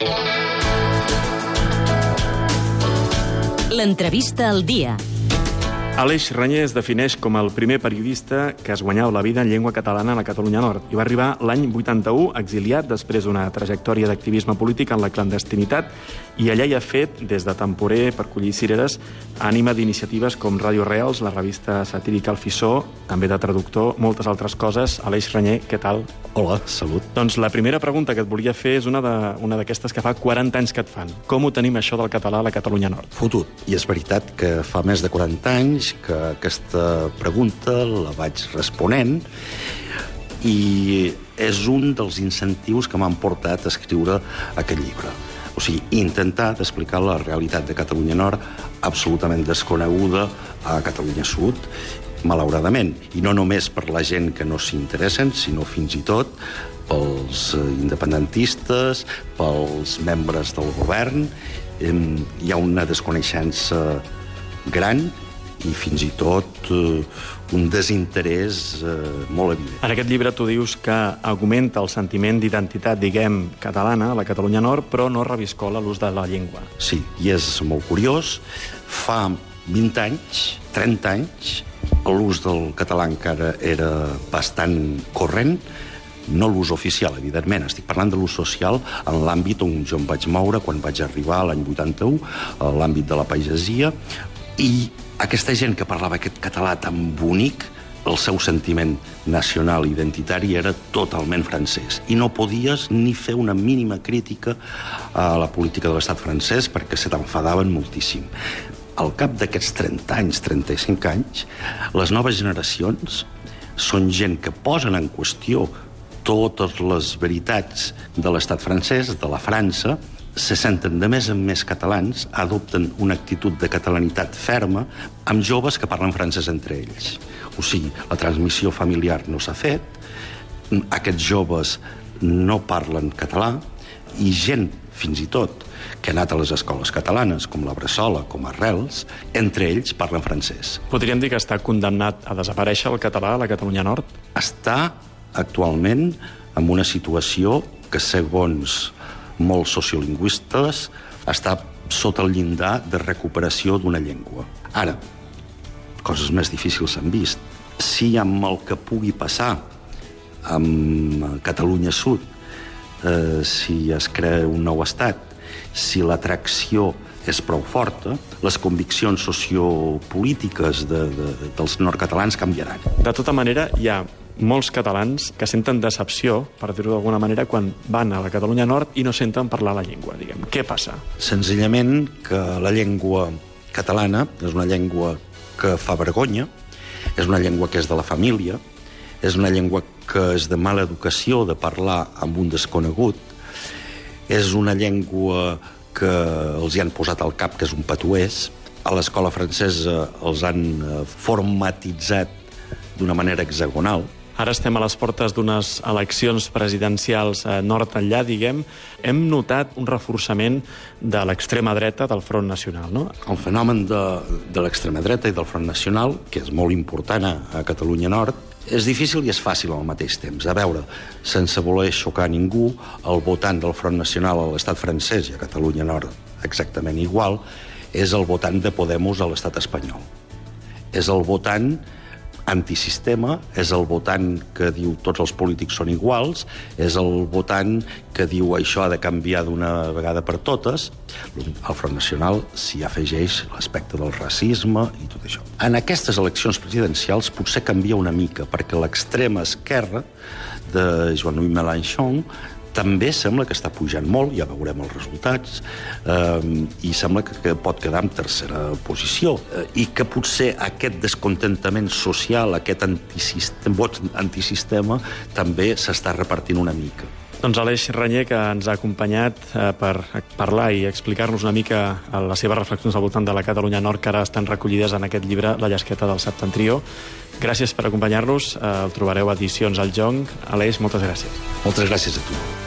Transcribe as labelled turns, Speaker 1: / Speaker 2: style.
Speaker 1: L'entrevista al dia.
Speaker 2: Aleix Reñé es defineix com el primer periodista que es guanyava la vida en llengua catalana a la Catalunya Nord i va arribar l'any 81 exiliat després d'una trajectòria d'activisme polític en la clandestinitat i allà hi ha fet, des de temporer per collir cireres, ànima d'iniciatives com Ràdio Reals, la revista satírica El Fissó, també de traductor, moltes altres coses. Aleix Reñé, què tal?
Speaker 3: Hola, salut.
Speaker 2: Doncs la primera pregunta que et volia fer és una d'aquestes que fa 40 anys que et fan. Com ho tenim, això del català a la Catalunya Nord?
Speaker 3: Fotut. I és veritat que fa més de 40 anys que aquesta pregunta la vaig responent i és un dels incentius que m'han portat a escriure aquest llibre. O sigui, intentar d'explicar la realitat de Catalunya Nord absolutament desconeguda a Catalunya Sud, malauradament. I no només per la gent que no s'hi interessen, sinó fins i tot pels independentistes, pels membres del govern. Hi ha una desconeixença gran i fins i tot un desinterès molt evident.
Speaker 2: En aquest llibre tu dius que augmenta el sentiment d'identitat, diguem, catalana a la Catalunya Nord, però no reviscola l'ús de la llengua.
Speaker 3: Sí, i és molt curiós. Fa 20 anys, 30 anys, l'ús del català encara era bastant corrent, no l'ús oficial, evidentment. Estic parlant de l'ús social en l'àmbit on jo em vaig moure quan vaig arribar l'any 81, a l'àmbit de la pagesia, i aquesta gent que parlava aquest català tan bonic, el seu sentiment nacional identitari era totalment francès. I no podies ni fer una mínima crítica a la política de l'estat francès perquè se t'enfadaven moltíssim. Al cap d'aquests 30 anys, 35 anys, les noves generacions són gent que posen en qüestió totes les veritats de l'estat francès, de la França, se senten de més en més catalans, adopten una actitud de catalanitat ferma amb joves que parlen francès entre ells. O sigui, la transmissió familiar no s'ha fet, aquests joves no parlen català i gent, fins i tot, que ha anat a les escoles catalanes, com la Bressola, com Arrels, entre ells parlen francès.
Speaker 2: Podríem dir que està condemnat a desaparèixer el català a la Catalunya Nord?
Speaker 3: Està actualment en una situació que, segons molts sociolingüistes, està sota el llindar de recuperació d'una llengua. Ara, coses més difícils s'han vist. Si amb el que pugui passar amb Catalunya Sud, si es crea un nou estat, si l'atracció és prou forta, les conviccions sociopolítiques dels nord-catalans canviaran.
Speaker 2: De tota manera, hi ha molts catalans que senten decepció, per dir-ho d'alguna manera, quan van a la Catalunya Nord i no senten parlar la llengua, diguem. Què passa?
Speaker 3: Senzillament que la llengua catalana és una llengua que fa vergonya, és una llengua que és de la família, és una llengua que és de mala educació de parlar amb un desconegut, és una llengua que els hi han posat al cap que és un patuès, a l'escola francesa els han formatitzat d'una manera hexagonal.
Speaker 2: Ara estem a les portes d'unes eleccions presidencials nord enllà, diguem. Hem notat un reforçament de l'extrema dreta del Front Nacional, no?
Speaker 3: El fenomen de l'extrema dreta i del Front Nacional, que és molt important a Catalunya Nord, és difícil i és fàcil al mateix temps. A veure, sense voler xocar ningú, el votant del Front Nacional a l'estat francès i a Catalunya Nord exactament igual, és el votant de Podemos a l'estat espanyol. És el votant antisistema, és el votant que diu tots els polítics són iguals, és el votant que diu això ha de canviar d'una vegada per totes. Al Front Nacional s'hi afegeix l'aspecte del racisme i tot això. En aquestes eleccions presidencials potser canvia una mica, perquè l'extrema esquerra de Jean-Louis Mélenchon també sembla que està pujant molt, ja veurem els resultats, i sembla que pot quedar en tercera posició, i que potser aquest descontentament social, aquest vot antisistema, també s'està repartint una mica.
Speaker 2: Doncs Aleix Reñé, que ens ha acompanyat per parlar i explicar-nos una mica les seves reflexions al voltant de la Catalunya Nord, que ara estan recollides en aquest llibre, La llesqueta del septentrió. Gràcies per acompanyar-nos. El trobareu a Edicions El Jonc. Aleix, moltes gràcies.
Speaker 3: Moltes gràcies a tu.